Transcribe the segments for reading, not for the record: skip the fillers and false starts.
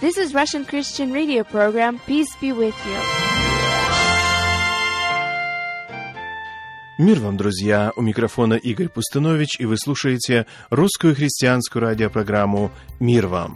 This is Russian Christian Radio program. Peace be with you. Мир вам, друзья! У микрофона Игорь Пустынович, и вы слушаете русскую христианскую радиопрограмму «Мир вам».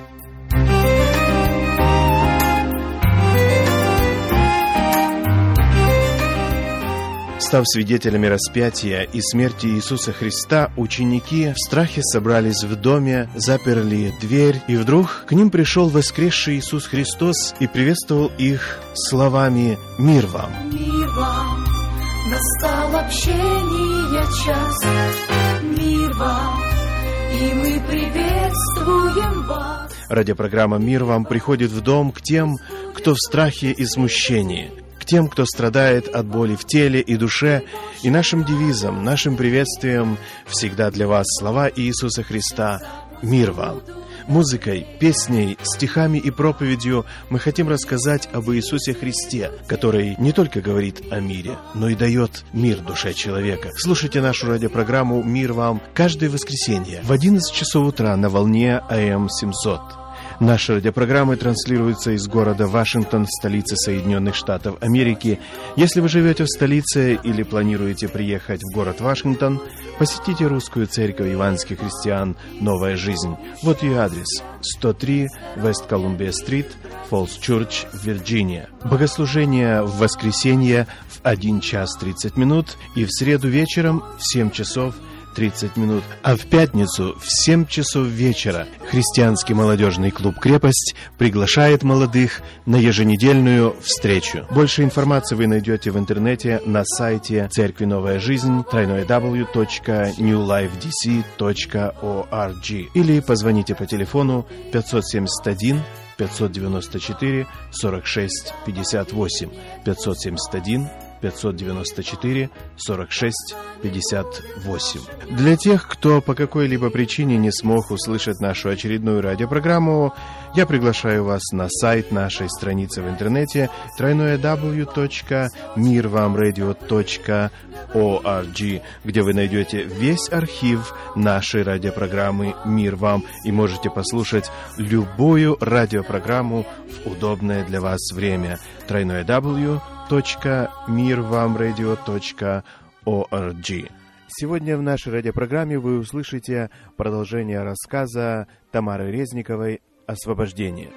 Став свидетелями распятия и смерти Иисуса Христа, ученики в страхе собрались в доме, заперли дверь, и вдруг к ним пришел воскресший Иисус Христос и приветствовал их словами «Мир вам». Мир вам, настал общение час, мир вам, и мы приветствуем вас. Радиопрограмма «Мир вам» приходит в дом к тем, кто в страхе и смущении, тем, кто страдает от боли в теле и душе, и нашим девизом, нашим приветствием всегда для вас слова Иисуса Христа «Мир вам». Музыкой, песней, стихами и проповедью мы хотим рассказать об Иисусе Христе, который не только говорит о мире, но и дает мир душе человека. Слушайте нашу радиопрограмму «Мир вам» каждое воскресенье в 11 часов утра на волне АМ 700. Наши радиопрограммы транслируются из города Вашингтон, столицы Соединенных Штатов Америки. Если вы живете в столице или планируете приехать в город Вашингтон, посетите русскую церковь евангельских христиан «Новая жизнь». Вот ее адрес: 103 West Columbia Street, Falls Church, Вирджиния. Богослужение в воскресенье в 1 час 30 минут и в среду вечером в 7 часов 30 минут, а в пятницу в 7 часов вечера христианский молодежный клуб «Крепость» приглашает молодых на еженедельную встречу. Больше информации вы найдете в интернете на сайте Церкви Новая Жизнь www.newlifedc.org или позвоните по телефону 571 594 46 58 571 594 46 58. Для тех, кто по какой-либо причине не смог услышать нашу очередную радиопрограмму, я приглашаю вас на сайт нашей страницы в интернете www.mirvamradio.org, где вы найдете весь архив нашей радиопрограммы «Мир вам» и можете послушать любую радиопрограмму в удобное для вас время. www.mirvamradio.org. Сегодня в нашей радиопрограмме вы услышите продолжение рассказа Тамары Резниковой «Освобождение».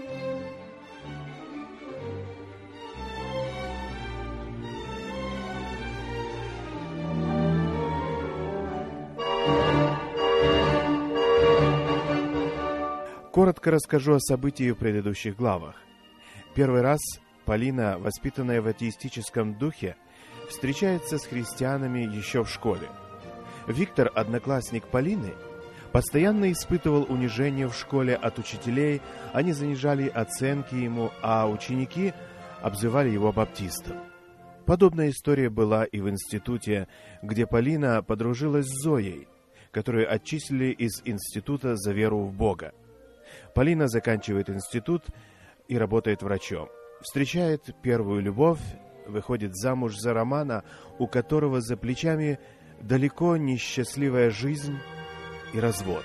Коротко расскажу о событии в предыдущих главах. Первый раз Полина, воспитанная в атеистическом духе, встречается с христианами еще в школе. Виктор, одноклассник Полины, постоянно испытывал унижение в школе от учителей, они занижали оценки ему, а ученики обзывали его баптистом. Подобная история была и в институте, где Полина подружилась с Зоей, которую отчислили из института за веру в Бога. Полина заканчивает институт и работает врачом. Встречает первую любовь, выходит замуж за Романа, у которого за плечами далеко не счастливая жизнь и развод.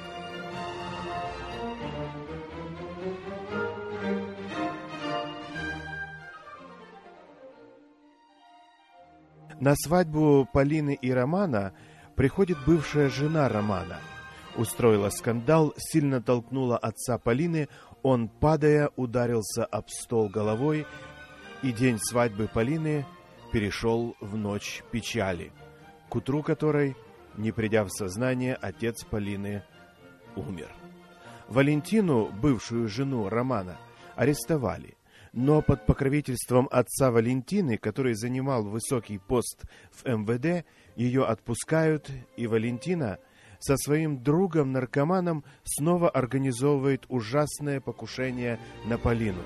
На свадьбу Полины и Романа приходит бывшая жена Романа. Устроила скандал, сильно толкнула отца Полины, он, падая, ударился об стол головой, и день свадьбы Полины перешел в ночь печали, к утру которой, не придя в сознание, отец Полины умер. Валентину, бывшую жену Романа, арестовали, но под покровительством отца Валентины, который занимал высокий пост в МВД, ее отпускают, и Валентина со своим другом-наркоманом снова организовывает ужасное покушение на Полину.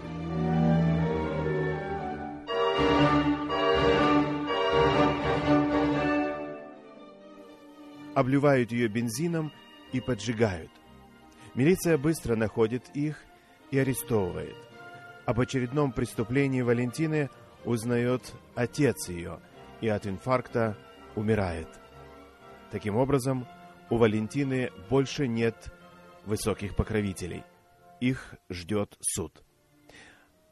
Обливают ее бензином и поджигают. Милиция быстро находит их и арестовывает. Об очередном преступлении Валентины узнает отец ее и от инфаркта умирает. Таким образом, у Валентины больше нет высоких покровителей. Их ждет суд.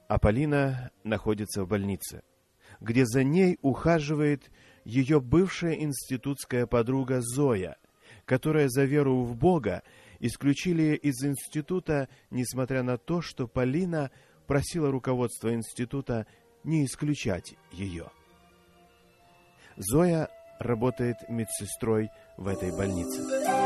А Полина находится в больнице, где за ней ухаживает ее бывшая институтская подруга Зоя, которая за веру в Бога исключили из института, несмотря на то, что Полина просила руководство института не исключать ее. Зоя работает медсестрой в этой больнице.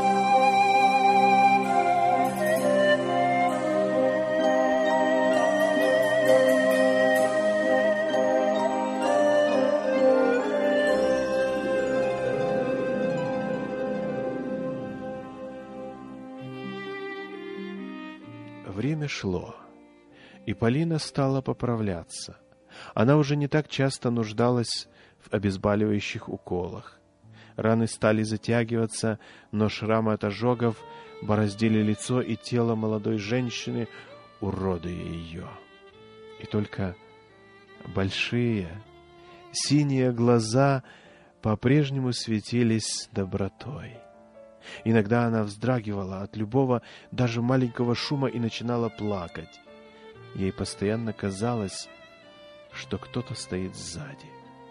Время шло, и Полина стала поправляться. Она уже не так часто нуждалась в обезболивающих уколах. Раны стали затягиваться, но шрамы от ожогов бороздили лицо и тело молодой женщины, уродуя ее. И только большие синие глаза по-прежнему светились добротой. Иногда она вздрагивала от любого, даже маленького шума и начинала плакать. Ей постоянно казалось, что кто-то стоит сзади.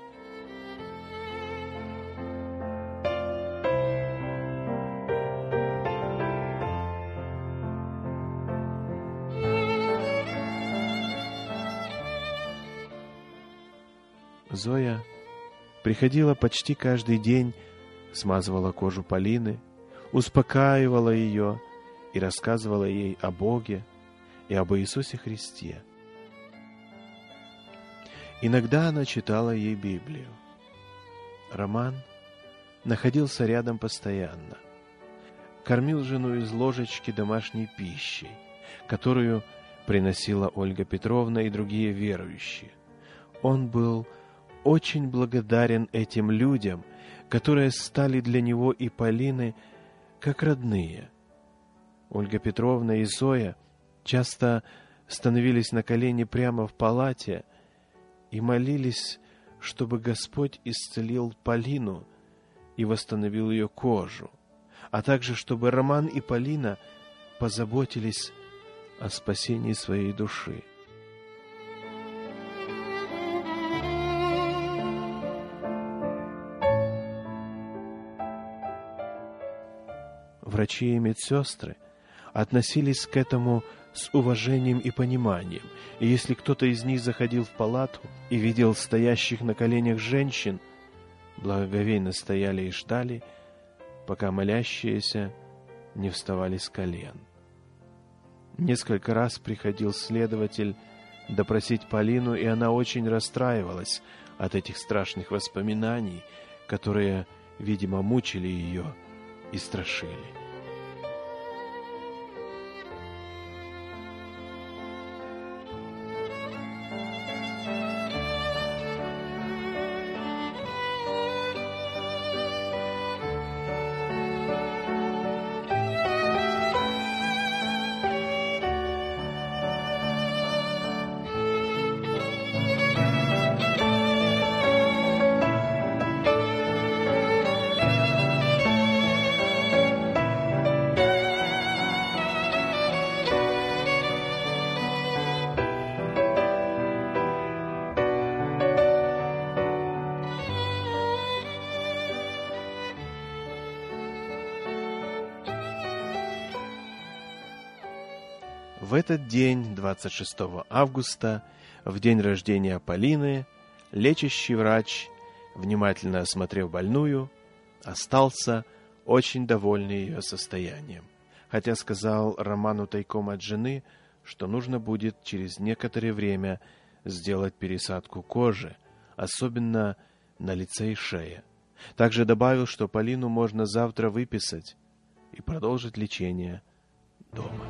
Зоя приходила почти каждый день, смазывала кожу Полины, успокаивала ее и рассказывала ей о Боге и об Иисусе Христе. Иногда она читала ей Библию. Роман находился рядом постоянно, кормил жену из ложечки домашней пищей, которую приносила Ольга Петровна и другие верующие. Он был очень благодарен этим людям, которые стали для него и Полины как родные. Ольга Петровна и Зоя часто становились на колени прямо в палате и молились, чтобы Господь исцелил Полину и восстановил ее кожу, а также чтобы Роман и Полина позаботились о спасении своей души. Врачи и медсестры относились к этому с уважением и пониманием, и если кто-то из них заходил в палату и видел стоящих на коленях женщин, благоговейно стояли и ждали, пока молящиеся не вставали с колен. Несколько раз приходил следователь допросить Полину, и она очень расстраивалась от этих страшных воспоминаний, которые, видимо, мучили ее и страшили. В этот день, 26 августа, в день рождения Полины, лечащий врач, внимательно осмотрев больную, остался очень довольный ее состоянием, хотя сказал Роману тайком от жены, что нужно будет через некоторое время сделать пересадку кожи, особенно на лице и шее. Также добавил, что Полину можно завтра выписать и продолжить лечение дома.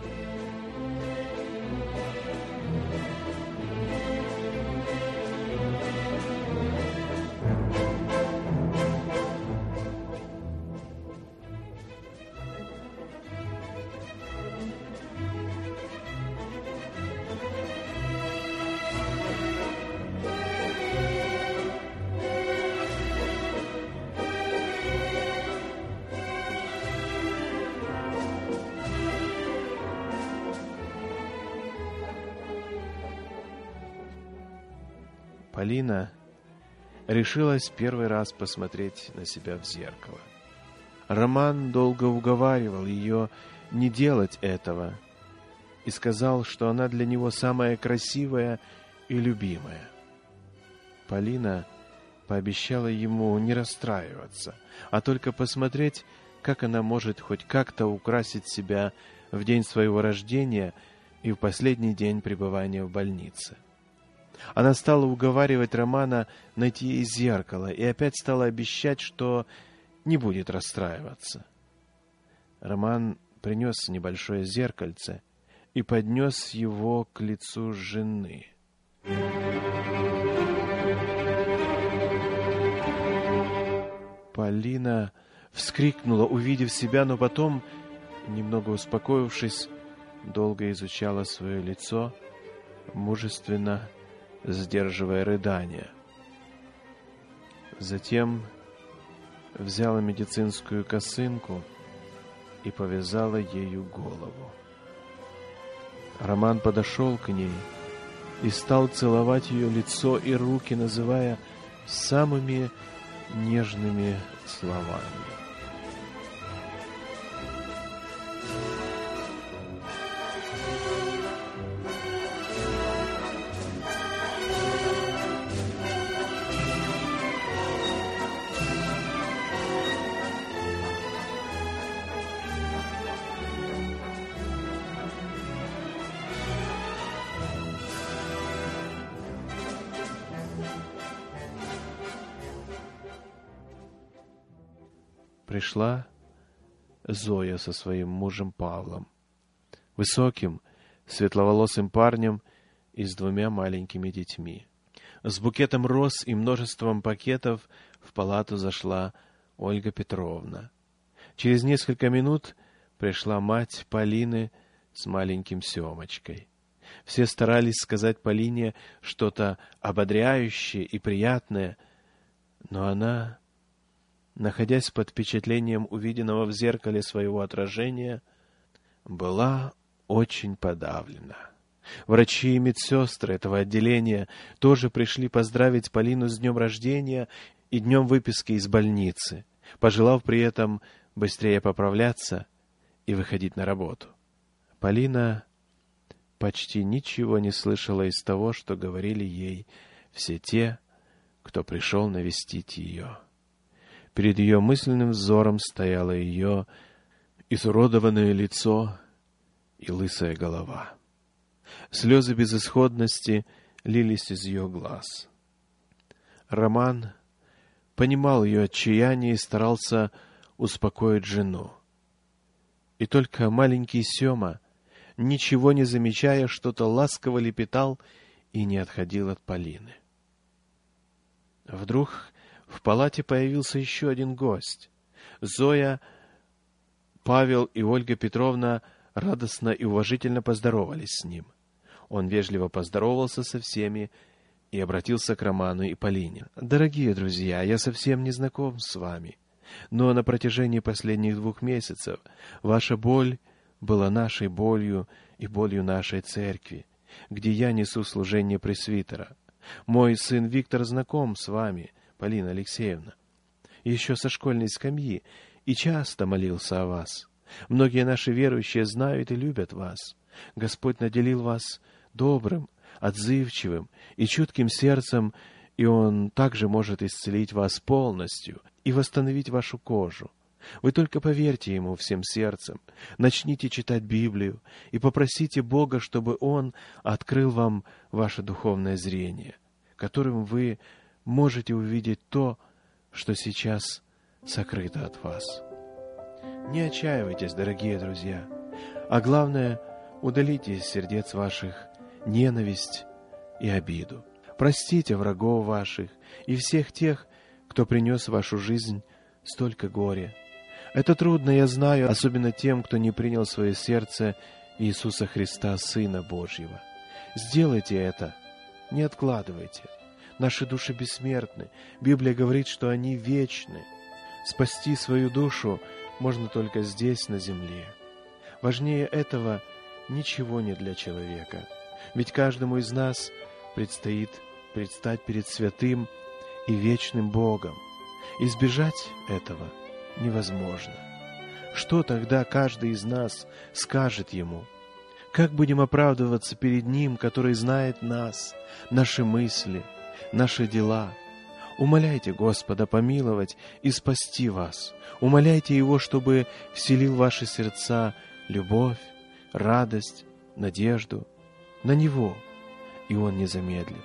Полина решилась первый раз посмотреть на себя в зеркало. Роман долго уговаривал ее не делать этого и сказал, что она для него самая красивая и любимая. Полина пообещала ему не расстраиваться, а только посмотреть, как она может хоть как-то украсить себя в день своего рождения и в последний день пребывания в больнице. Она стала уговаривать Романа найти ей зеркало и опять стала обещать, что не будет расстраиваться. Роман принес небольшое зеркальце и поднес его к лицу жены. Полина вскрикнула, увидев себя, но потом, немного успокоившись, долго изучала свое лицо, мужественно сдерживая рыдания. Затем взяла медицинскую косынку и повязала ею голову. Роман подошел к ней и стал целовать ее лицо и руки, называя самыми нежными словами. Пришла Зоя со своим мужем Павлом, высоким, светловолосым парнем и с 2 маленькими детьми. С букетом роз и множеством пакетов в палату зашла Ольга Петровна. Через несколько минут пришла мать Полины с маленьким Семочкой. Все старались сказать Полине что-то ободряющее и приятное, но она, находясь под впечатлением увиденного в зеркале своего отражения, была очень подавлена. Врачи и медсестры этого отделения тоже пришли поздравить Полину с днем рождения и днем выписки из больницы, пожелав при этом быстрее поправляться и выходить на работу. Полина почти ничего не слышала из того, что говорили ей все те, кто пришел навестить ее. Перед ее мысленным взором стояло ее изуродованное лицо и лысая голова. Слезы безысходности лились из ее глаз. Роман понимал ее отчаяние и старался успокоить жену. И только маленький Сема, ничего не замечая, что-то ласково лепетал и не отходил от Полины. Вдруг в палате появился еще один гость. Зоя, Павел и Ольга Петровна радостно и уважительно поздоровались с ним. Он вежливо поздоровался со всеми и обратился к Роману и Полине. «Дорогие друзья, я совсем не знаком с вами, но на протяжении последних 2 месяцев ваша боль была нашей болью и болью нашей церкви, где я несу служение пресвитера. Мой сын Виктор знаком с вами, Полина Алексеевна, еще со школьной скамьи, и часто молился о вас. Многие наши верующие знают и любят вас. Господь наделил вас добрым, отзывчивым и чутким сердцем, и Он также может исцелить вас полностью и восстановить вашу кожу. Вы только поверьте Ему всем сердцем, начните читать Библию и попросите Бога, чтобы Он открыл вам ваше духовное зрение, которым вы можете увидеть то, что сейчас сокрыто от вас. Не отчаивайтесь, дорогие друзья, а главное, удалите из сердец ваших ненависть и обиду. Простите врагов ваших и всех тех, кто принес в вашу жизнь столько горя. Это трудно, я знаю, особенно тем, кто не принял в свое сердце Иисуса Христа, Сына Божьего. Сделайте это, не откладывайте. Наши души бессмертны. Библия говорит, что они вечны. Спасти свою душу можно только здесь, на земле. Важнее этого ничего нет для человека. Ведь каждому из нас предстоит предстать перед святым и вечным Богом. Избежать этого невозможно. Что тогда каждый из нас скажет Ему? Как будем оправдываться перед Ним, который знает нас, наши мысли, наши дела? Умоляйте Господа помиловать и спасти вас. Умоляйте Его, чтобы вселил в ваши сердца любовь, радость, надежду на Него, и Он не замедлит.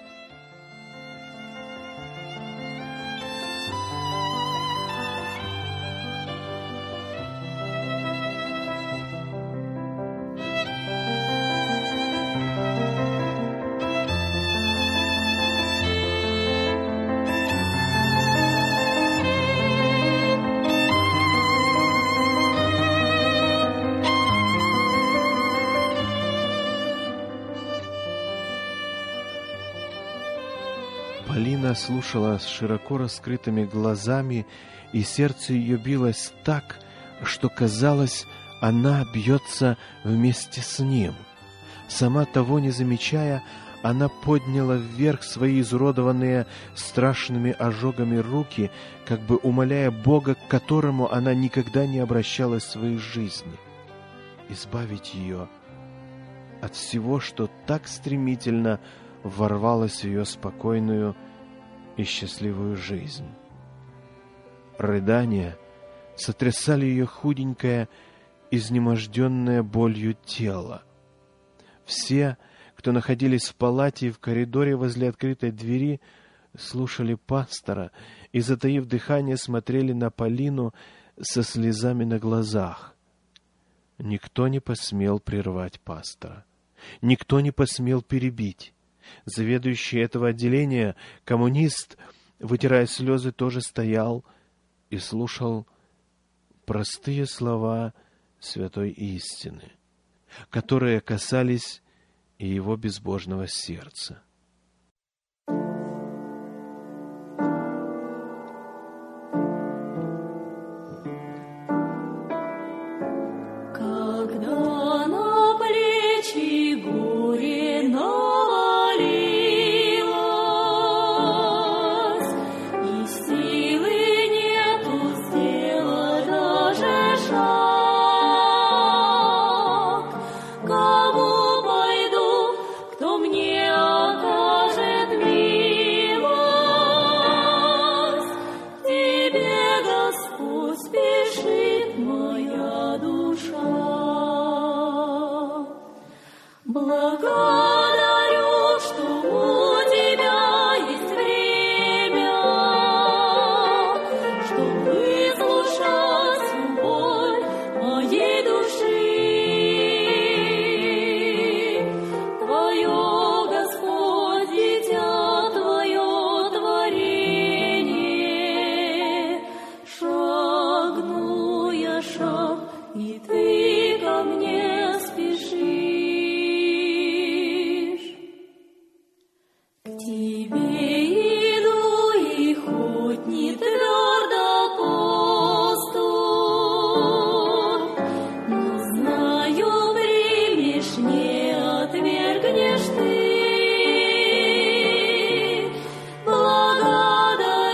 Полина слушала с широко раскрытыми глазами, и сердце ее билось так, что казалось, она бьется вместе с ним. Сама того не замечая, она подняла вверх свои изуродованные страшными ожогами руки, как бы умоляя Бога, к которому она никогда не обращалась в своей жизни, избавить ее от всего, что так стремительно ворвалась в ее спокойную и счастливую жизнь. Рыдания сотрясали ее худенькое, изнеможденное болью тело. Все, кто находились в палате и в коридоре возле открытой двери, слушали пастора и, затаив дыхание, смотрели на Полину со слезами на глазах. Никто не посмел прервать пастора. Никто не посмел перебить. Заведующий этого отделения, коммунист, вытирая слезы, тоже стоял и слушал простые слова святой истины, которые касались и его безбожного сердца.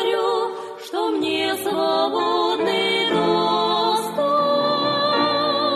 Свободный доступ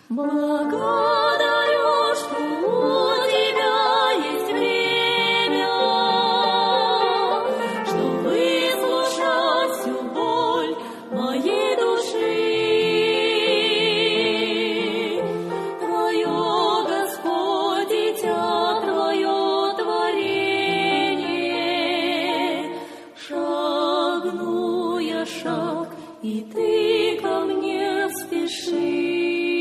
Благодарю, что у тебя есть время, что выслушать всю боль моей души. Твое, Господь, дитя, Твое творение. Шагну я шаг, и Ты ко мне спешишь.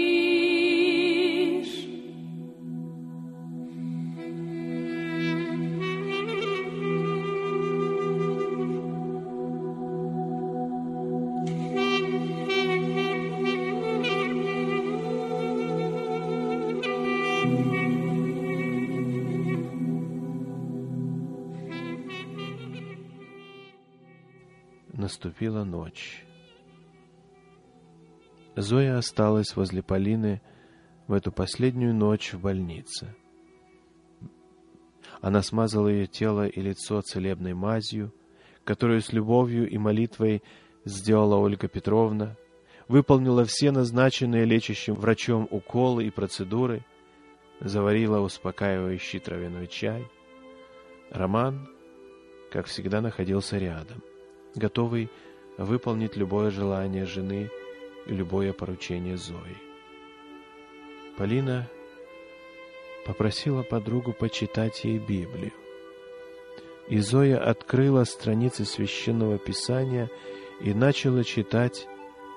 Наступила ночь. Зоя осталась возле Полины в эту последнюю ночь в больнице. Она смазала ее тело и лицо целебной мазью, которую с любовью и молитвой сделала Ольга Петровна, выполнила все назначенные лечащим врачом уколы и процедуры, заварила успокаивающий травяной чай. Роман, как всегда, находился рядом, готовый выполнить любое желание жены и любое поручение Зои. Полина попросила подругу почитать ей Библию. И Зоя открыла страницы Священного Писания и начала читать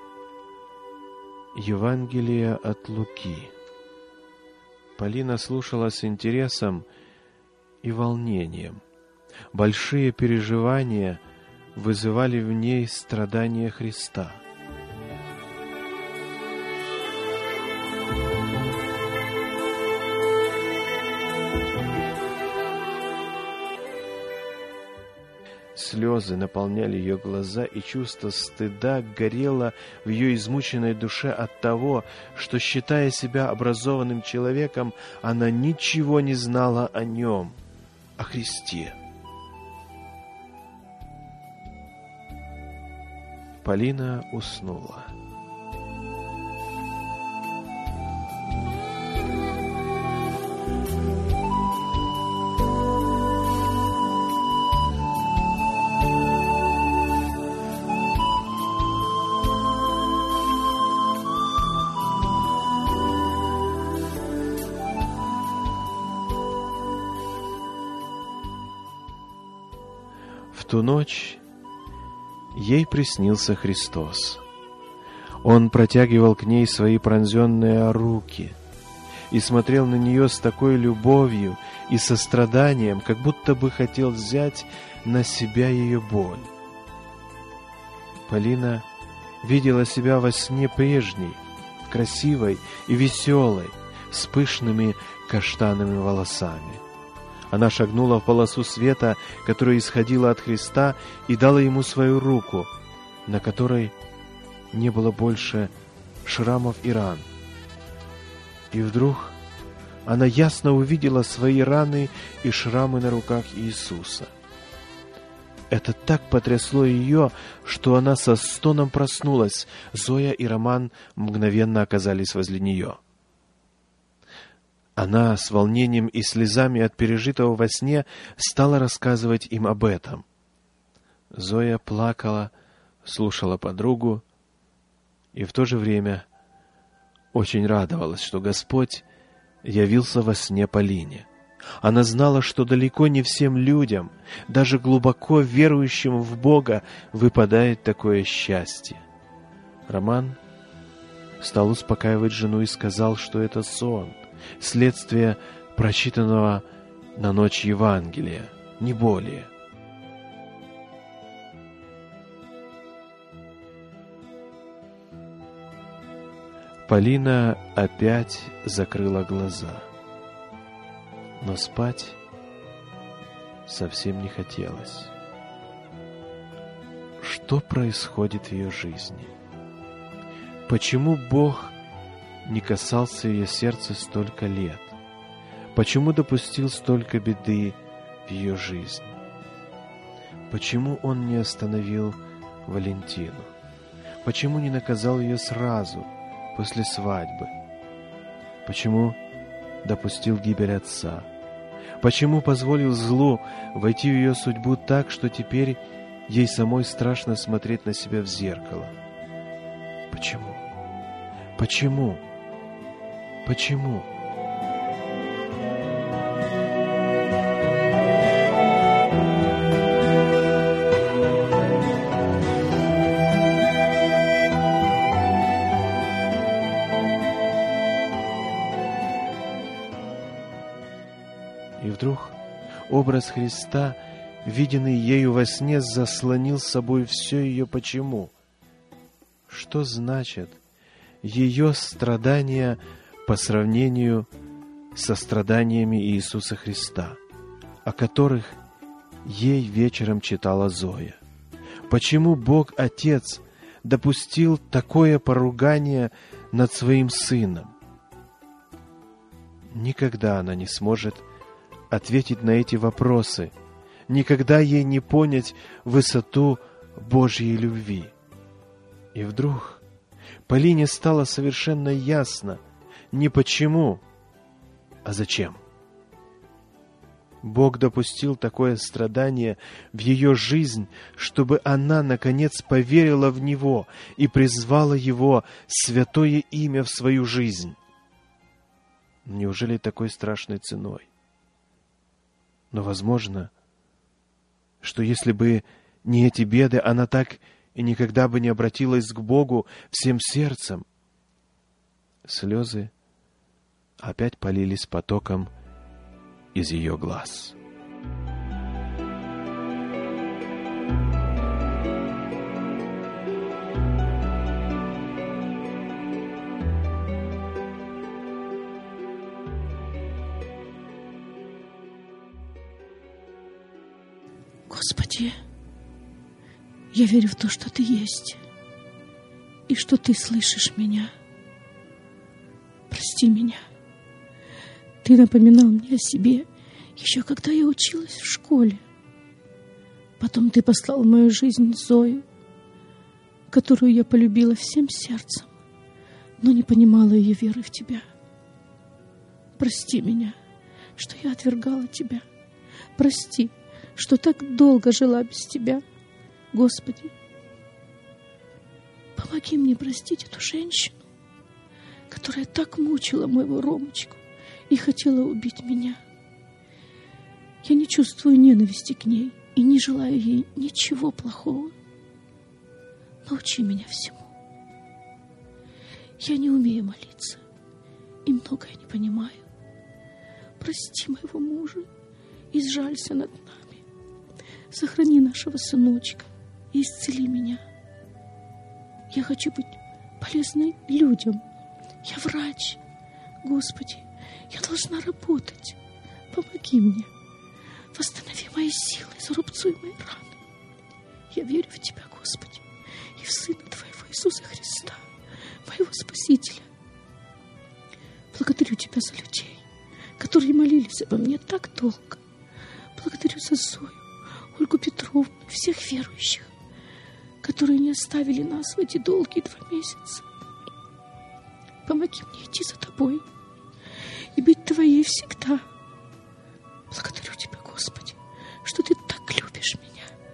Евангелие от Луки. Полина слушала с интересом и волнением. Большие переживания вызывали в ней страдания Христа. Слезы наполняли ее глаза, и чувство стыда горело в ее измученной душе от того, что, считая себя образованным человеком, она ничего не знала о нем, о Христе. Полина уснула. В ту ночь ей приснился Христос. Он протягивал к ней свои пронзенные руки и смотрел на нее с такой любовью и состраданием, как будто бы хотел взять на себя ее боль. Полина видела себя во сне прежней, красивой и веселой, с пышными каштановыми волосами. Она шагнула в полосу света, которая исходила от Христа, и дала ему свою руку, на которой не было больше шрамов и ран. И вдруг она ясно увидела свои раны и шрамы на руках Иисуса. Это так потрясло ее, что она со стоном проснулась. Зоя и Роман мгновенно оказались возле нее. Она с волнением и слезами от пережитого во сне стала рассказывать им об этом. Зоя плакала, слушала подругу и в то же время очень радовалась, что Господь явился во сне Полине. Она знала, что далеко не всем людям, даже глубоко верующим в Бога, выпадает такое счастье. Роман стал успокаивать жену и сказал, что это сон, следствие прочитанного на ночь Евангелия, не более. Полина опять закрыла глаза, но спать совсем не хотелось. Что происходит в ее жизни? Почему Бог не касался ее сердца столько лет? Почему допустил столько беды в ее жизни? Почему Он не остановил Валентину? Почему не наказал ее сразу, после свадьбы? Почему допустил гибель отца? Почему позволил злу войти в ее судьбу так, что теперь ей самой страшно смотреть на себя в зеркало? Почему? Почему? Почему? И вдруг образ Христа, виденный ею во сне, заслонил с собой все ее «почему». Что значит ее страдания по сравнению со страданиями Иисуса Христа, о которых ей вечером читала Зоя? Почему Бог Отец допустил такое поругание над своим Сыном? Никогда она не сможет ответить на эти вопросы. Никогда ей не понять высоту Божьей любви. И вдруг Полине стало совершенно ясно не почему, а зачем. Бог допустил такое страдание в ее жизнь, чтобы она, наконец, поверила в Него и призвала Его святое имя в свою жизнь. Неужели такой страшной ценой? Но возможно, что если бы не эти беды, она так и никогда бы не обратилась к Богу всем сердцем. Слезы опять полились потоком из ее глаз. Господи, я верю в то, что Ты есть, и что Ты слышишь меня. Прости меня. Ты напоминал мне о себе, еще когда я училась в школе. Потом Ты послал в мою жизнь Зою, которую я полюбила всем сердцем, но не понимала ее веры в Тебя. Прости меня, что я отвергала Тебя. Прости, что так долго жила без Тебя. Господи, помоги мне простить эту женщину, которая так мучила моего Ромочку и хотела убить меня. Я не чувствую ненависти к ней и не желаю ей ничего плохого. Научи меня всему. Я не умею молиться и многое не понимаю. Прости моего мужа и сжалься над нами. Сохрани нашего сыночка и исцели меня. Я хочу быть полезной людям. Я врач. Господи, я должна работать. Помоги мне. Восстанови мои силы, зарубцуй мои раны. Я верю в Тебя, Господи, и в Сына Твоего Иисуса Христа, моего Спасителя. Благодарю Тебя за людей, которые молились обо мне так долго. Благодарю за Зою, Ольгу Петровну, всех верующих, которые не оставили нас в эти долгие 2 месяца. Помоги мне идти за Тобой и быть Твоей всегда. Благодарю Тебя, Господи, что Ты так любишь меня.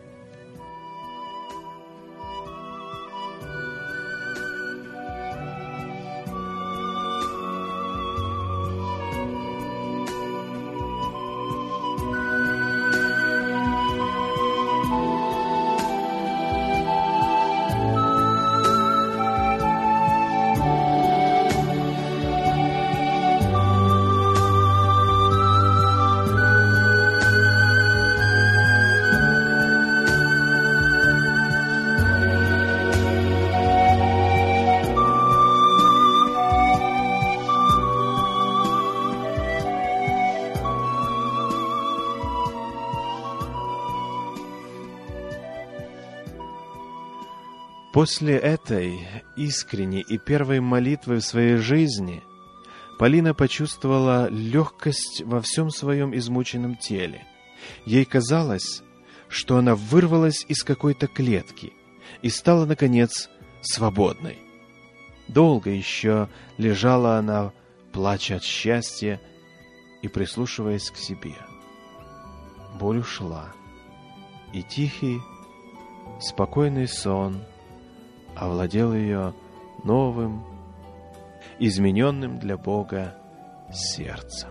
После этой искренней и первой молитвы в своей жизни Полина почувствовала легкость во всем своем измученном теле. Ей казалось, что она вырвалась из какой-то клетки и стала, наконец, свободной. Долго еще лежала она плача от счастья и прислушиваясь к себе. Боль ушла, и тихий, спокойный сон овладел ее новым, измененным для Бога сердцем.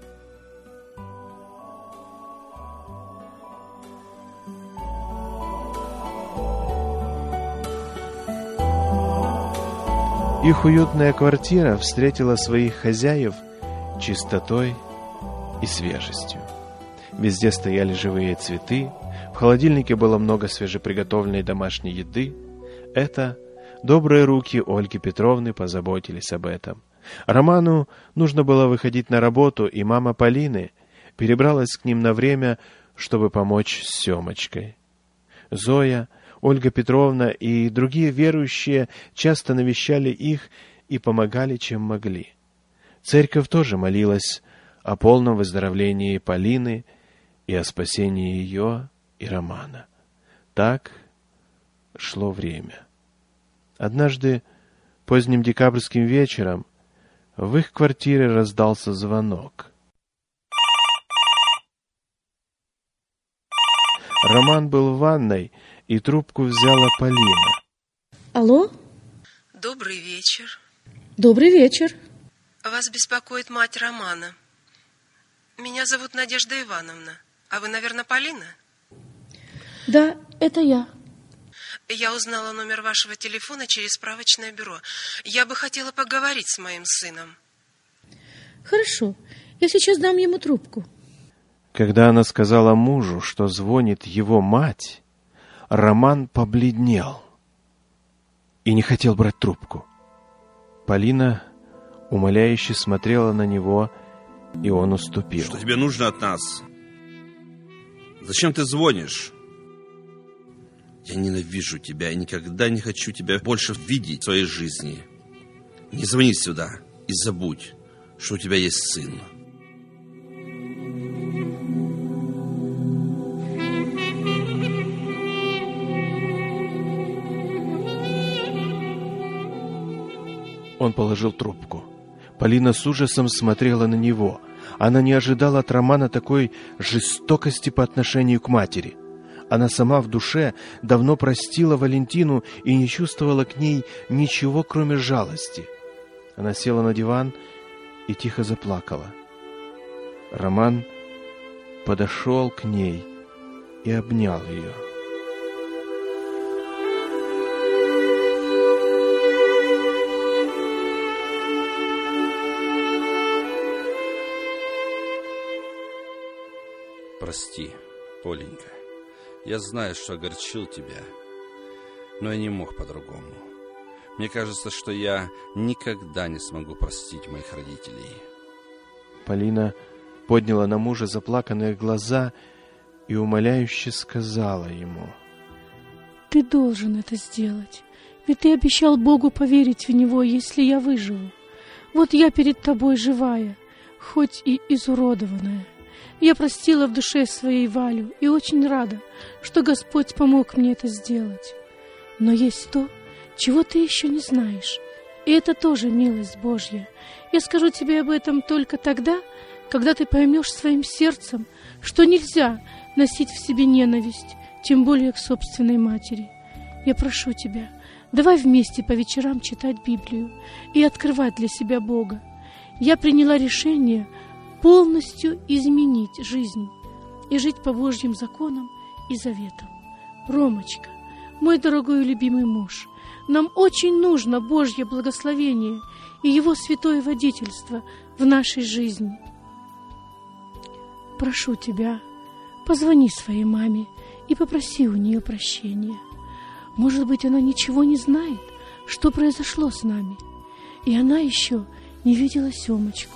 Их уютная квартира встретила своих хозяев чистотой и свежестью. Везде стояли живые цветы, в холодильнике было много свежеприготовленной домашней еды. Это добрые руки Ольги Петровны позаботились об этом. Роману нужно было выходить на работу, и мама Полины перебралась к ним на время, чтобы помочь с Семочкой. Зоя, Ольга Петровна и другие верующие часто навещали их и помогали, чем могли. Церковь тоже молилась о полном выздоровлении Полины и о спасении ее и Романа. Так шло время. Однажды поздним декабрьским вечером в их квартире раздался звонок. Роман был в ванной, и трубку взяла Полина. Алло? Добрый вечер. Добрый вечер. Вас беспокоит мать Романа. Меня зовут Надежда Ивановна. А вы, наверное, Полина? Да, это я. Я узнала номер вашего телефона через справочное бюро. Я бы хотела поговорить с моим сыном. Хорошо, я сейчас дам ему трубку. Когда она сказала мужу, что звонит его мать, Роман побледнел и не хотел брать трубку. Полина умоляюще смотрела на него, и он уступил. Что тебе нужно от нас? Зачем ты звонишь? Я ненавижу тебя и никогда не хочу тебя больше видеть в своей жизни. Не звони сюда и забудь, что у тебя есть сын. Он положил трубку. Полина с ужасом смотрела на него. Она не ожидала от Романа такой жестокости по отношению к матери. Она сама в душе давно простила Валентину и не чувствовала к ней ничего, кроме жалости. Она села на диван и тихо заплакала. Роман подошел к ней и обнял ее. Прости, Оленька. Я знаю, что огорчил тебя, но я не мог по-другому. Мне кажется, что я никогда не смогу простить моих родителей. Полина подняла на мужа заплаканные глаза и умоляюще сказала ему: Ты должен это сделать, ведь ты обещал Богу поверить в Него, если я выживу. Вот я перед тобой живая, хоть и изуродованная. Я простила в душе своей Валю и очень рада, что Господь помог мне это сделать. Но есть то, чего ты еще не знаешь, и это тоже милость Божья. Я скажу тебе об этом только тогда, когда ты поймешь своим сердцем, что нельзя носить в себе ненависть, тем более к собственной матери. Я прошу тебя, давай вместе по вечерам читать Библию и открывать для себя Бога. Я приняла решение полностью изменить жизнь и жить по Божьим законам и заветам. Ромочка, мой дорогой и любимый муж, нам очень нужно Божье благословение и Его святое водительство в нашей жизни. Прошу тебя, позвони своей маме и попроси у нее прощения. Может быть, она ничего не знает, что произошло с нами, и она еще не видела Семочку.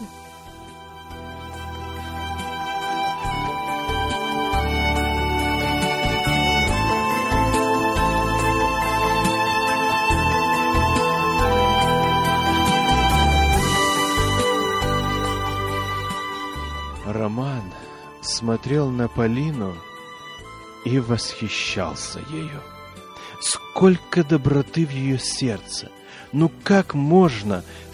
Роман смотрел на Полину и восхищался ею. Сколько доброты в ее сердце! Ну как можно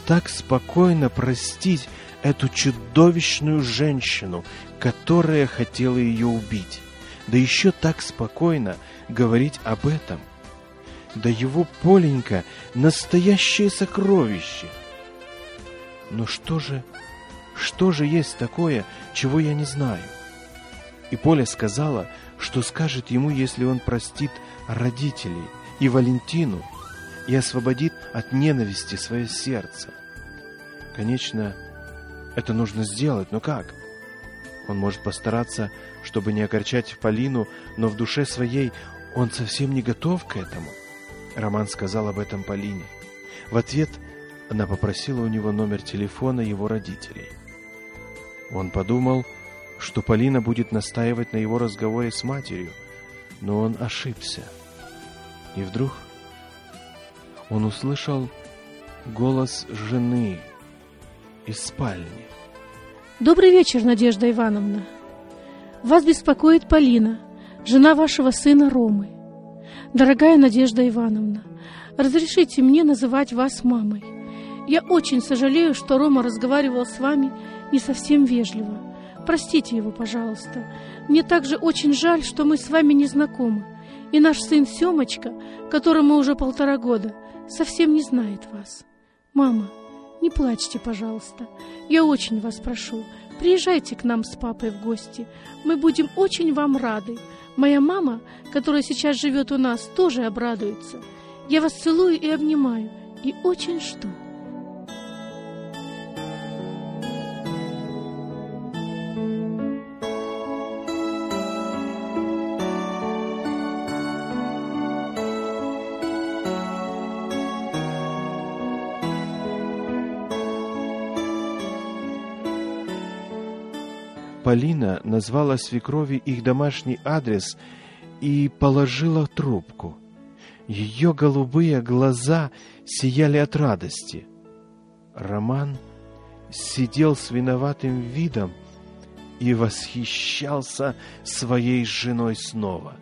так спокойно простить эту чудовищную женщину, которая хотела ее убить. Да еще так спокойно говорить об этом. Да его Поленька — настоящее сокровище. Но что же есть такое, чего я не знаю? И Поля сказала, что скажет ему, если он простит родителей и Валентину и освободит от ненависти свое сердце. Конечно, это нужно сделать, но как? Он может постараться, чтобы не огорчать Полину, но в душе своей он совсем не готов к этому. Роман сказал об этом Полине. В ответ она попросила у него номер телефона его родителей. Он подумал, что Полина будет настаивать на его разговоре с матерью, но он ошибся. И вдруг он услышал голос жены из спальни. Добрый вечер, Надежда Ивановна. Вас беспокоит Полина, жена вашего сына Ромы. Дорогая Надежда Ивановна, разрешите мне называть вас мамой. Я очень сожалею, что Рома разговаривал с вами не совсем вежливо. Простите его, пожалуйста. Мне также очень жаль, что мы с вами не знакомы. И наш сын Семочка, которому уже 1,5 года, совсем не знает вас. Мама, не плачьте, пожалуйста. Я очень вас прошу, приезжайте к нам с папой в гости. Мы будем очень вам рады. Моя мама, которая сейчас живет у нас, тоже обрадуется. Я вас целую и обнимаю, и очень жду. Полина назвала свекрови их домашний адрес и положила трубку. Ее голубые глаза сияли от радости. Роман сидел с виноватым видом и восхищался своей женой снова.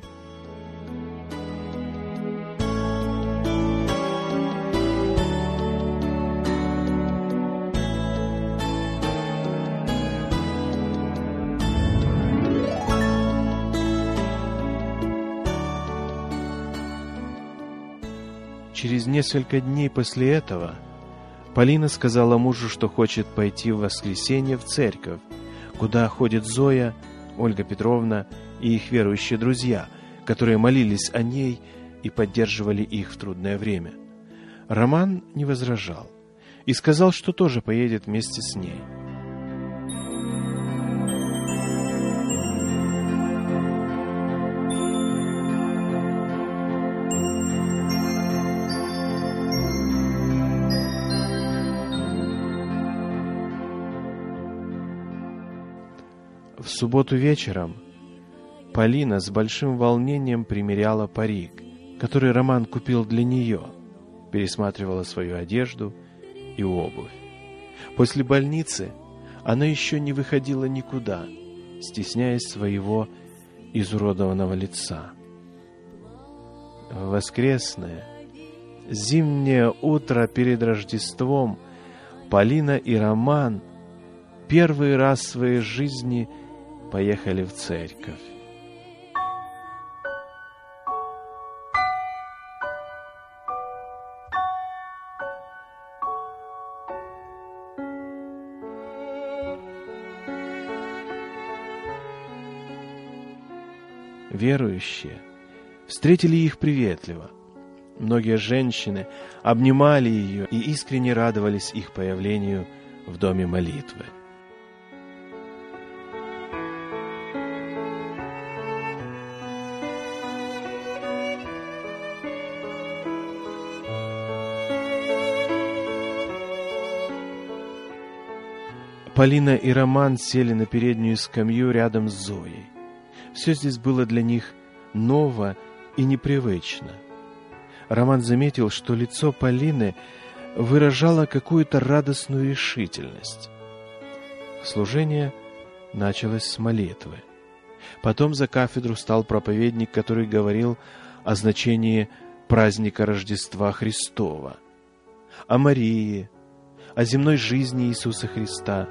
Через несколько дней после этого Полина сказала мужу, что хочет пойти в воскресенье в церковь, куда ходит Зоя, Ольга Петровна и их верующие друзья, которые молились о ней и поддерживали их в трудное время. Роман не возражал и сказал, что тоже поедет вместе с ней. В субботу вечером Полина с большим волнением примеряла парик, который Роман купил для нее, пересматривала свою одежду и обувь. После больницы она еще не выходила никуда, стесняясь своего изуродованного лица. В воскресное, зимнее утро перед Рождеством Полина и Роман первый раз в своей жизни поехали в церковь. Верующие встретили их приветливо. Многие женщины обнимали ее и искренне радовались их появлению в доме молитвы. Полина и Роман сели на переднюю скамью рядом с Зоей. Все здесь было для них ново и непривычно. Роман заметил, что лицо Полины выражало какую-то радостную решительность. Служение началось с молитвы. Потом за кафедру стал проповедник, который говорил о значении праздника Рождества Христова, о Марии, о земной жизни Иисуса Христа.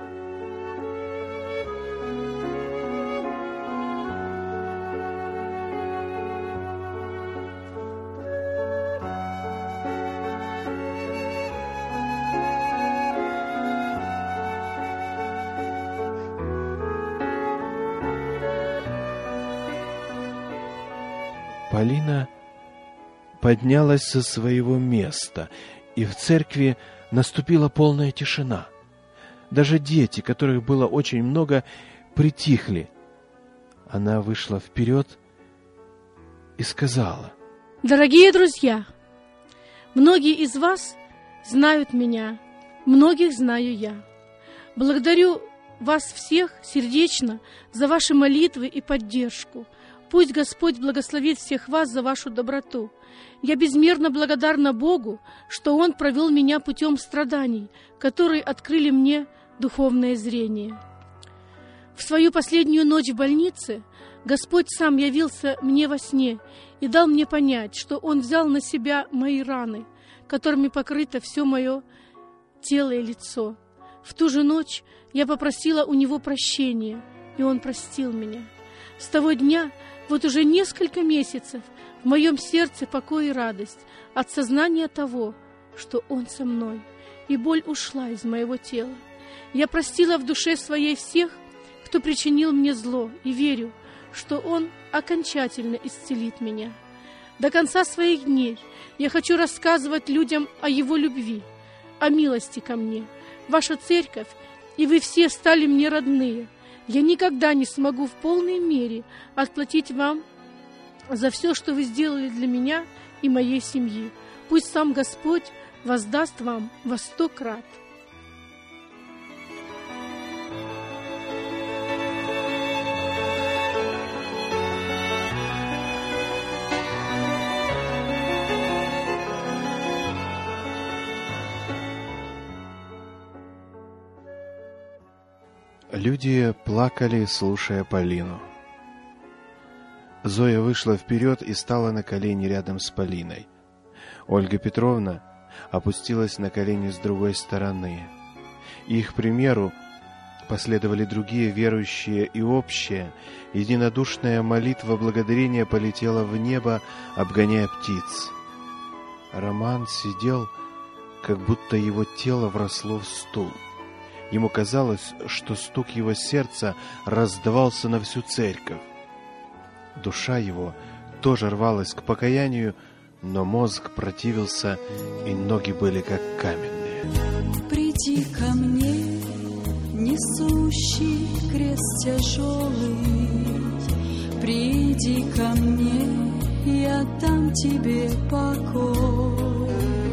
Полина поднялась со своего места, и в церкви наступила полная тишина. Даже дети, которых было очень много, притихли. Она вышла вперед и сказала: «Дорогие друзья, многие из вас знают меня, многих знаю я. Благодарю вас всех сердечно за ваши молитвы и поддержку. Пусть Господь благословит всех вас за вашу доброту. Я безмерно благодарна Богу, что Он провел меня путем страданий, которые открыли мне духовное зрение. В свою последнюю ночь в больнице Господь сам явился мне во сне и дал мне понять, что Он взял на себя мои раны, которыми покрыто все мое тело и лицо. В ту же ночь я попросила у Него прощения, и Он простил меня. С того дня, вот уже несколько месяцев, в моем сердце покой и радость от сознания того, что Он со мной, и боль ушла из моего тела. Я простила в душе своей всех, кто причинил мне зло, и верю, что Он окончательно исцелит меня. До конца своих дней я хочу рассказывать людям о Его любви, о милости ко мне. Ваша церковь, и вы все стали мне родные. Я никогда не смогу в полной мере отплатить вам за все, что вы сделали для меня и моей семьи. Пусть сам Господь воздаст вам во 100 крат. Люди плакали, слушая Полину. Зоя вышла вперед и стала на колени рядом с Полиной. Ольга Петровна опустилась на колени с другой стороны. Их примеру последовали другие верующие, и общая, единодушная молитва благодарения полетела в небо, обгоняя птиц. Роман сидел, как будто его тело вросло в стул. Ему казалось, что стук его сердца раздавался на всю церковь. Душа его тоже рвалась к покаянию, но мозг противился, и ноги были как каменные. Приди ко мне, несущий крест тяжелый, приди ко мне, я дам тебе покой.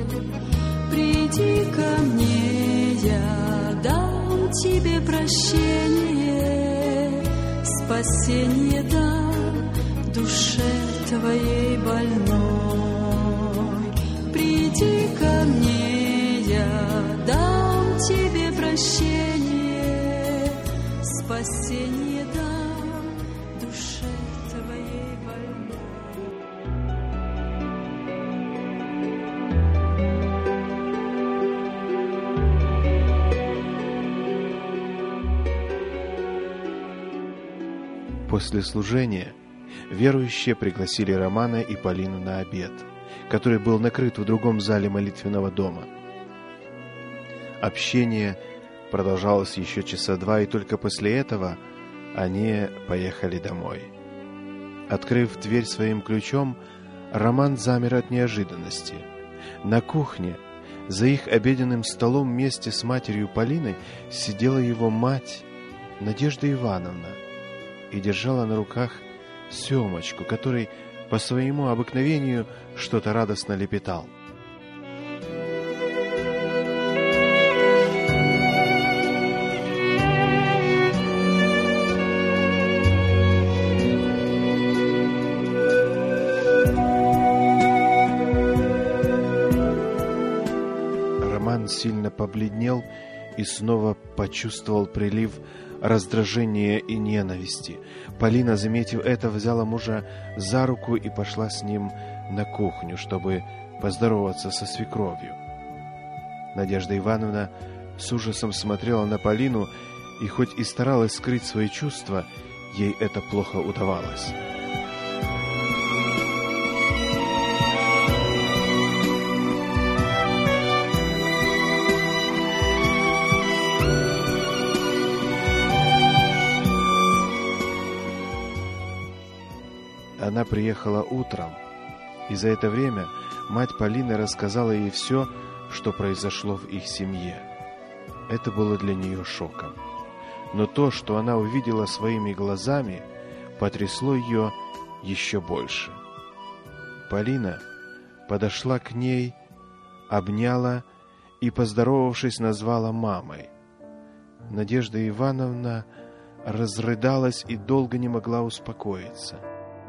Приди ко мне, я дам тебе прощение, спасение дам душе твоей больной. Приди ко мне, я дам тебе прощение, спасение дам душе твоей больной. После служения верующие пригласили Романа и Полину на обед, который был накрыт в другом зале молитвенного дома. Общение продолжалось еще часа два, и только после этого они поехали домой. Открыв дверь своим ключом, Роман замер от неожиданности. На кухне, за их обеденным столом вместе с матерью Полиной, сидела его мать Надежда Ивановна и держала на руках Семочку, который по своему обыкновению что-то радостно лепетал. Роман сильно побледнел и снова почувствовал прилив раздражения и ненависти. Полина, заметив это, взяла мужа за руку и пошла с ним на кухню, чтобы поздороваться со свекровью. Надежда Ивановна с ужасом смотрела на Полину, и хоть и старалась скрыть свои чувства, ей это плохо удавалось. Она приехала утром, и за это время мать Полины рассказала ей все, что произошло в их семье. Это было для нее шоком. Но то, что она увидела своими глазами, потрясло ее еще больше. Полина подошла к ней, обняла и, поздоровавшись, назвала мамой. Надежда Ивановна разрыдалась и долго не могла успокоиться.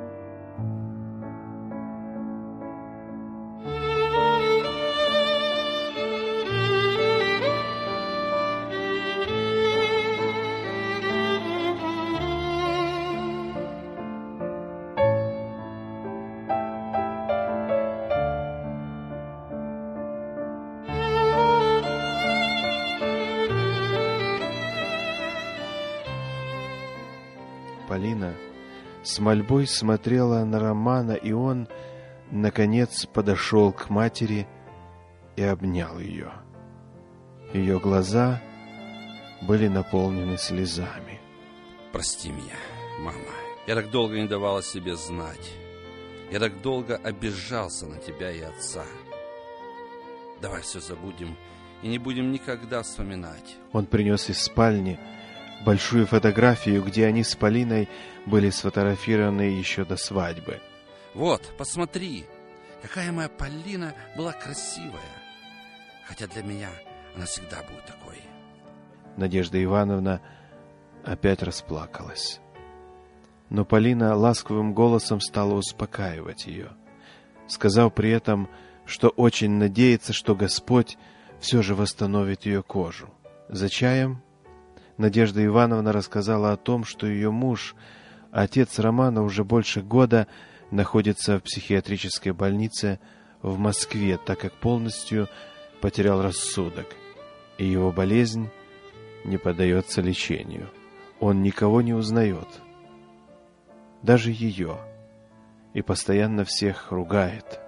Полина с мольбой смотрела на Романа, и он, наконец, подошел к матери и обнял ее. Ее глаза были наполнены слезами. Прости меня, мама. Я так долго не давала себе знать. Я так долго обижался на тебя и отца. Давай все забудем и не будем никогда вспоминать. Он принес из спальни большую фотографию, где они с Полиной были сфотографированы еще до свадьбы. Вот, посмотри, какая моя Полина была красивая. Хотя для меня она всегда будет такой. Надежда Ивановна опять расплакалась. Но Полина ласковым голосом стала успокаивать ее, сказав при этом, что очень надеется, что Господь все же восстановит ее кожу. За чаем Надежда Ивановна рассказала о том, что ее муж, отец Романа, уже больше года находится в психиатрической больнице в Москве, так как полностью потерял рассудок, и его болезнь не поддается лечению. Он никого не узнает, даже ее, и постоянно всех ругает.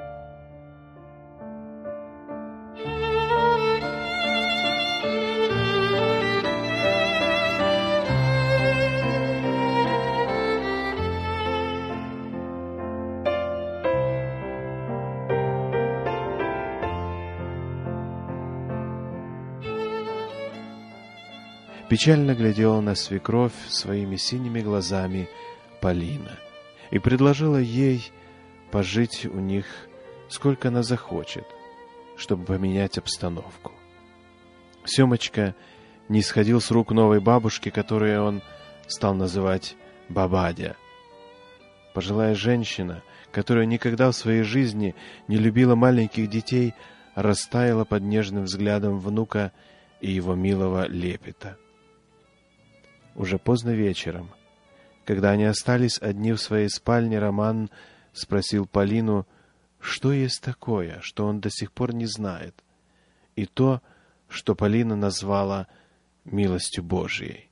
Печально глядела на свекровь своими синими глазами Полина и предложила ей пожить у них, сколько она захочет, чтобы поменять обстановку. Семочка не сходил с рук новой бабушки, которую он стал называть Бабадя. Пожилая женщина, которая никогда в своей жизни не любила маленьких детей, растаяла под нежным взглядом внука и его милого лепета. Уже поздно вечером, когда они остались одни в своей спальне, Роман спросил Полину, что есть такое, что он до сих пор не знает, и то, что Полина назвала милостью Божией.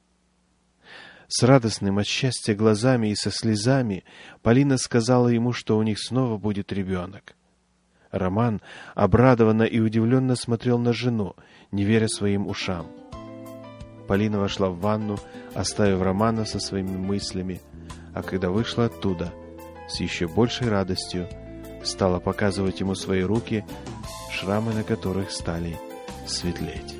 С радостным от счастья глазами и со слезами Полина сказала ему, что у них снова будет ребенок. Роман обрадованно и удивленно смотрел на жену, не веря своим ушам. Полина вошла в ванну, оставив Романа со своими мыслями, а когда вышла оттуда, с еще большей радостью стала показывать ему свои руки, шрамы на которых стали светлеть.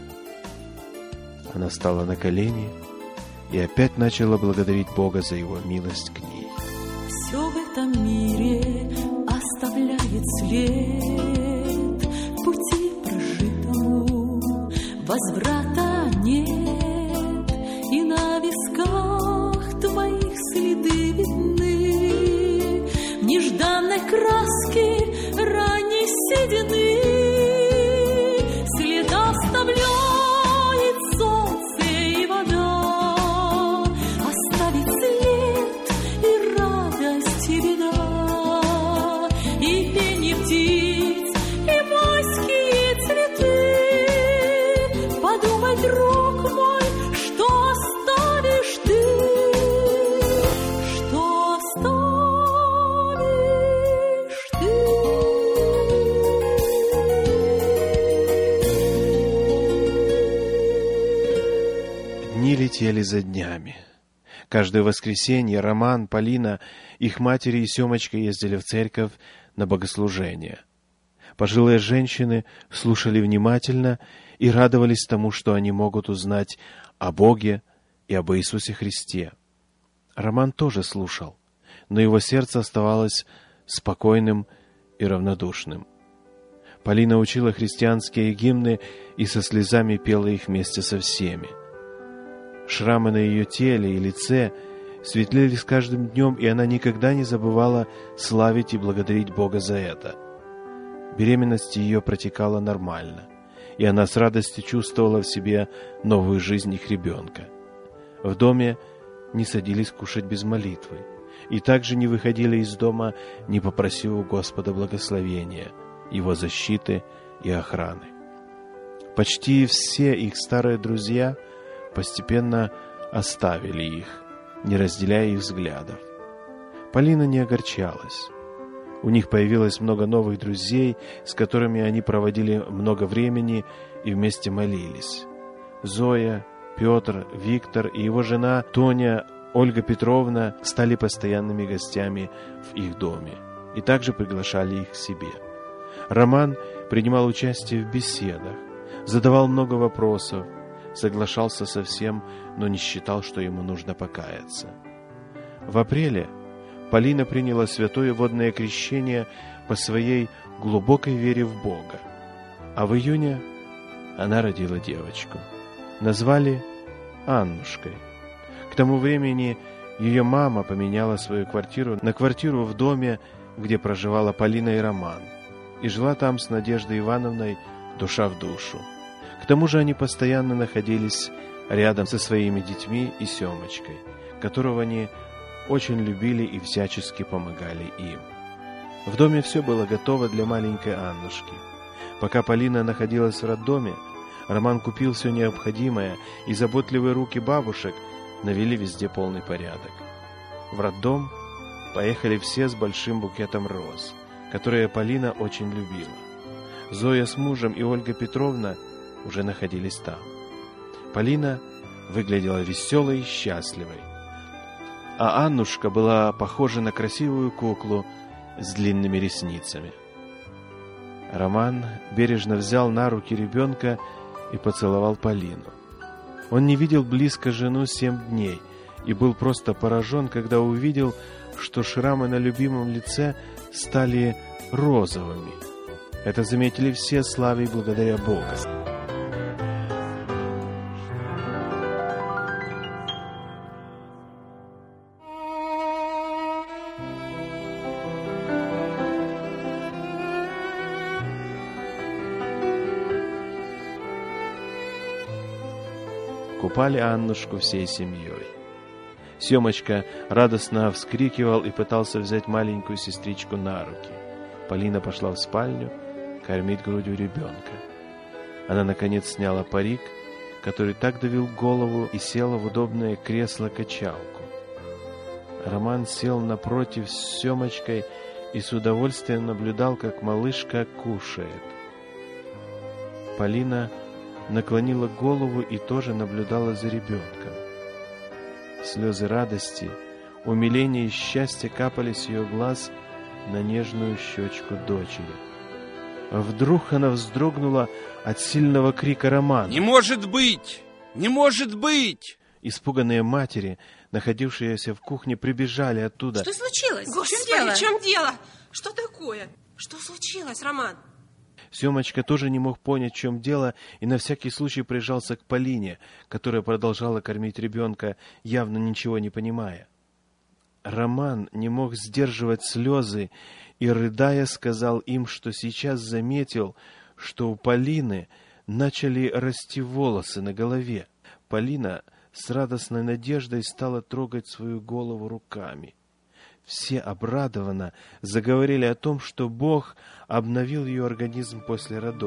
Она стала на колени и опять начала благодарить Бога за его милость к ней. Все в этом мире оставляет след, пути прожитому возврата нет. И на висках твоих следы видны, в нежданной краске ранней седины. След оставляет солнце и вода, оставит след и радость, и беда, и пение птиц, и майские цветы. Подумай, Дни летели за днями. Каждое воскресенье Роман, Полина, их матери и Семочка ездили в церковь на богослужение. Пожилые женщины слушали внимательно и радовались тому, что они могут узнать о Боге и об Иисусе Христе. Роман тоже слушал, но его сердце оставалось спокойным и равнодушным. Полина учила христианские гимны и со слезами пела их вместе со всеми. Шрамы на ее теле и лице светлели с каждым днем, и она никогда не забывала славить и благодарить Бога за это. Беременность ее протекала нормально, и она с радостью чувствовала в себе новую жизнь их ребенка. В доме не садились кушать без молитвы, и также не выходили из дома, не попросив у Господа благословения, Его защиты и охраны. Почти все их старые друзья постепенно оставили их, не разделяя их взглядов. Полина не огорчалась. У них появилось много новых друзей, с которыми они проводили много времени и вместе молились. Зоя, Петр, Виктор и его жена Тоня, Ольга Петровна стали постоянными гостями в их доме и также приглашали их к себе. Роман принимал участие в беседах, задавал много вопросов, соглашался со всем, но не считал, что ему нужно покаяться. В апреле Полина приняла святое водное крещение по своей глубокой вере в Бога, а в июне она родила девочку. Назвали Аннушкой. К тому времени ее мама поменяла свою квартиру на квартиру в доме, где проживала Полина и Роман, и жила там с Надеждой Ивановной душа в душу. К тому же они постоянно находились рядом со своими детьми и Семочкой, которого они очень любили и всячески помогали им. В доме все было готово для маленькой Аннушки. Пока Полина находилась в роддоме, Роман купил все необходимое, и заботливые руки бабушек навели везде полный порядок. В роддом поехали все с большим букетом роз, которые Полина очень любила. Зоя с мужем и Ольга Петровна уже находились там. Полина выглядела веселой и счастливой, а Аннушка была похожа на красивую куклу с длинными ресницами. Роман бережно взял на руки ребенка и поцеловал Полину. Он не видел близко жену 7 дней и был просто поражен, когда увидел, что шрамы на любимом лице стали розовыми. Это заметили все, славя и благодаря Богу. Купали Аннушку всей семьей. Семочка радостно вскрикивал и пытался взять маленькую сестричку на руки. Полина пошла в спальню кормить грудью ребенка. Она, наконец, сняла парик, который так давил голову, и села в удобное кресло-качалку. Роман сел напротив с Семочкой и с удовольствием наблюдал, как малышка кушает. Полина наклонила голову и тоже наблюдала за ребенком. Слезы радости, умиления и счастья капали с ее глаз на нежную щечку дочери. А вдруг она вздрогнула от сильного крика Романа. «Не может быть! Не может быть!» Испуганные матери, находившиеся в кухне, прибежали оттуда. Что случилось? Господи, в чем дело? Что такое? Что случилось, Роман? Семочка тоже не мог понять, в чем дело, и на всякий случай прижался к Полине, которая продолжала кормить ребенка, явно ничего не понимая. Роман не мог сдерживать слезы и, рыдая, сказал им, что сейчас заметил, что у Полины начали расти волосы на голове. Полина с радостной надеждой стала трогать свою голову руками. Все обрадованно заговорили о том, что Бог обновил ее организм после родов.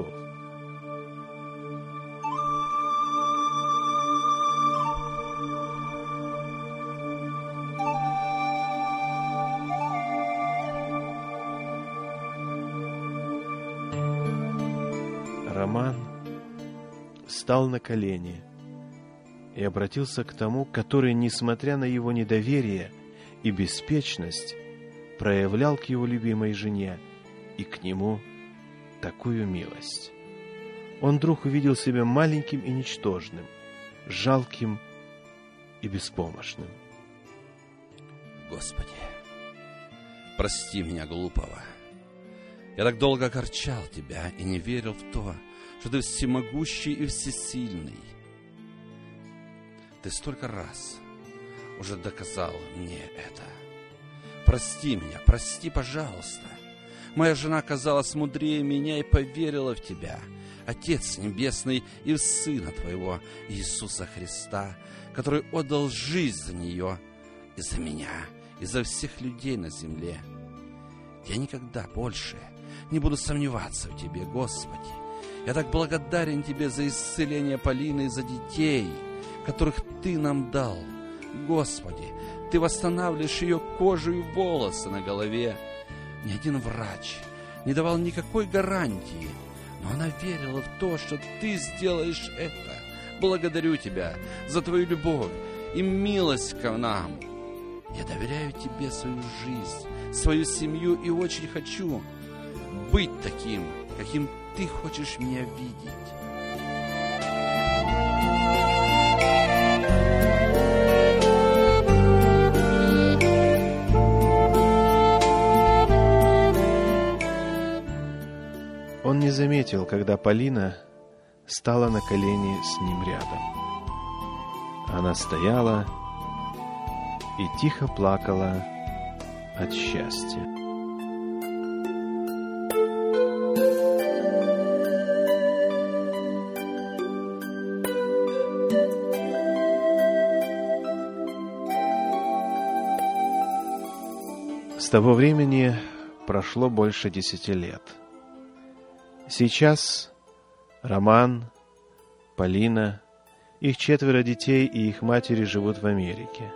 Роман встал на колени и обратился к тому, который, несмотря на его недоверие и беспечность, проявлял к его любимой жене и к нему такую милость. Он вдруг увидел себя маленьким и ничтожным, жалким и беспомощным. Господи, прости меня, глупого. Я так долго огорчал Тебя и не верил в то, что Ты всемогущий и всесильный. Ты столько раз уже доказал мне это. Прости меня, прости, пожалуйста. Моя жена казалась мудрее меня и поверила в Тебя, Отец Небесный, и в Сына Твоего, Иисуса Христа, который отдал жизнь за нее и за меня, и за всех людей на земле. Я никогда больше не буду сомневаться в Тебе, Господи. Я так благодарен Тебе за исцеление Полины и за детей, которых Ты нам дал. Господи, Ты восстанавливаешь ее кожу и волосы на голове. Ни один врач не давал никакой гарантии, но она верила в то, что Ты сделаешь это. Благодарю Тебя за Твою любовь и милость к нам. Я доверяю Тебе свою жизнь, свою семью и очень хочу быть таким, каким Ты хочешь меня видеть. Он не заметил, когда Полина стала на колени с ним рядом. Она стояла и тихо плакала от счастья. С того времени прошло больше 10 лет. Сейчас Роман, Полина, их 4 детей и их матери живут в Америке.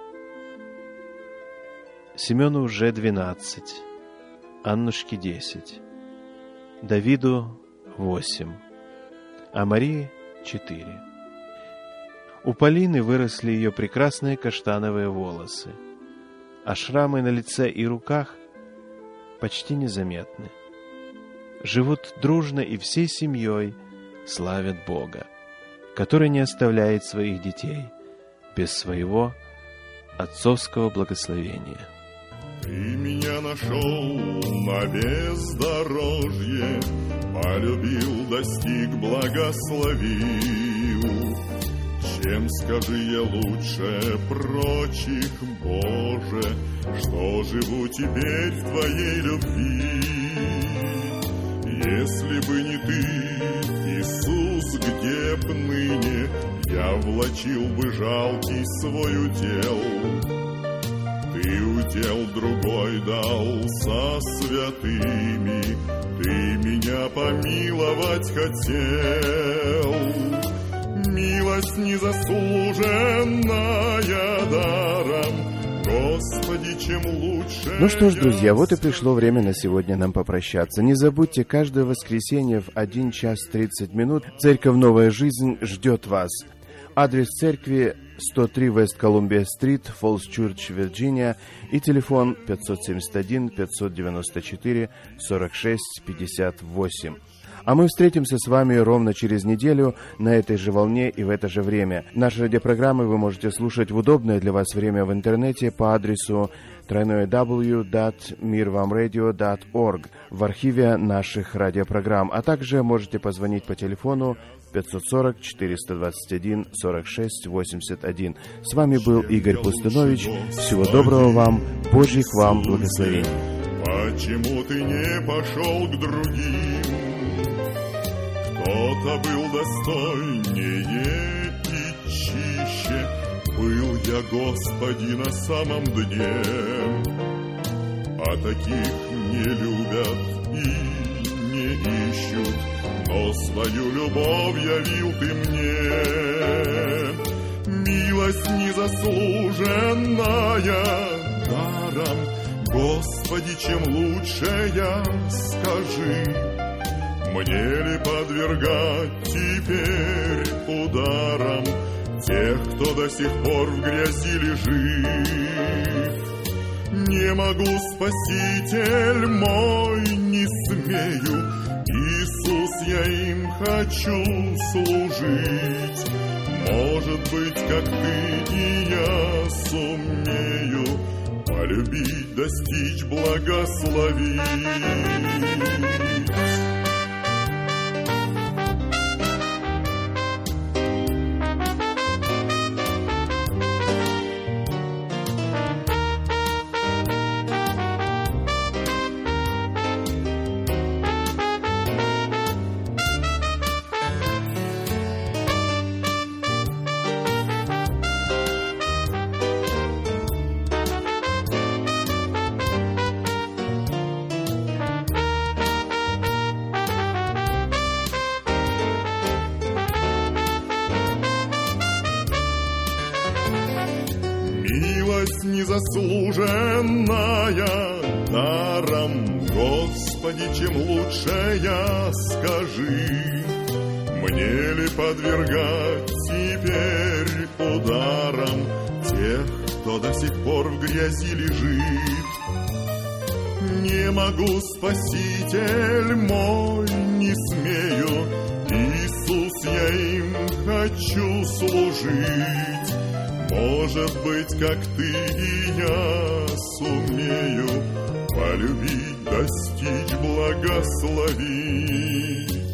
Семену уже 12, Аннушке 10, Давиду 8, а Марии 4. У Полины выросли ее прекрасные каштановые волосы, а шрамы на лице и руках почти незаметны. Живут дружно и всей семьей славят Бога, который не оставляет своих детей без своего отцовского благословения. Ты меня нашел на бездорожье, полюбил, достиг, благословил. Чем, скажи я, лучше прочих, Боже, что живу теперь в Твоей любви. Если бы не Ты, Иисус, где б ныне я влачил бы жалкий свой удел? Ты удел другой дал со святыми, Ты меня помиловать хотел. Милость незаслуженная даром, Господи, чем лучше... Ну что ж, друзья, вот и пришло время на сегодня нам попрощаться. Не забудьте, каждое воскресенье в 1 час 30 минут Церковь «Новая жизнь» ждет вас. Адрес церкви 103 West Columbia Street, Falls Church, Вирджиния, и телефон 571-594-46-58. А мы встретимся с вами ровно через неделю на этой же волне и в это же время. Наши радиопрограммы вы можете слушать в удобное для вас время в интернете по адресу www.mirvamradio.org в архиве наших радиопрограмм, а также можете позвонить по телефону 540-421-46-81. С вами был Игорь Пустынович. Всего доброго вам, Божьих вам благословений. Почему ты не пошел к другим? Кто-то был достойнее и чище. Был я, Господи, на самом дне. А таких не любят и не ищут, но свою любовь явил Ты мне. Милость незаслуженная даром, Господи, чем лучшая, скажи. Мне ли подвергать теперь ударам тех, кто до сих пор в грязи лежит. Не могу, Спаситель мой, не смею, Иисус, я им хочу служить. Может быть, как ты и я сумею полюбить, достичь, благословить. Милость незаслуженная даром, Господи, чем лучшая, скажи. Мне ли подвергать теперь ударам тех, кто до сих пор в грязи лежит? Не могу, Спаситель мой, не смею, Иисус, я им хочу служить. Может быть, как ты и я сумею полюбить, достичь, благословить.